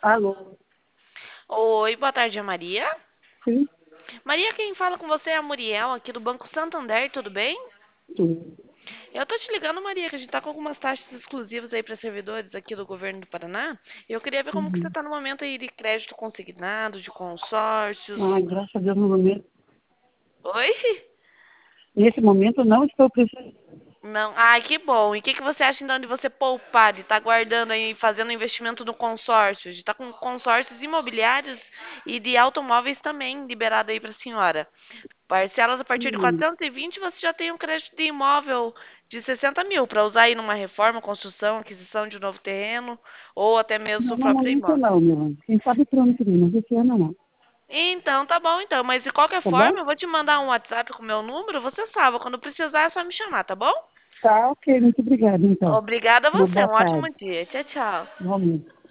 Alô? Oi, boa tarde, é Maria. Sim, Maria, quem fala com você é a Muriel, aqui do Banco Santander, tudo bem? sim. Eu tô te ligando, Maria, que a gente tá com algumas taxas exclusivas aí para servidores aqui do governo do Paraná. E eu queria ver como que você Uhum. tá no momento aí de crédito consignado, de consórcios. Ah, graças a Deus, no momento, Oi? nesse momento não estou precisando. Não. Ai, que bom. E o que que você acha então de você poupar, de estar guardando aí, fazendo investimento no consórcio, de estar com consórcios imobiliários e de automóveis também liberado aí para a senhora? Parcelas a partir de Hum, 420, você já tem um crédito de imóvel de 60 mil para usar aí numa reforma, construção, aquisição de um novo terreno ou até mesmo não, o no próprio momento imóvel. não, meu irmão. Quem sabe pro ano que vem, mas esse ano não. Então, tá bom então, mas de qualquer Tá bom? forma, eu vou te mandar um WhatsApp com o meu número, você sabe, quando precisar é só me chamar, tá bom? Tá, ok. Muito obrigada, então. Obrigada a Uma você, boa um tarde. ótimo dia. Tchau, tchau. Igualmente.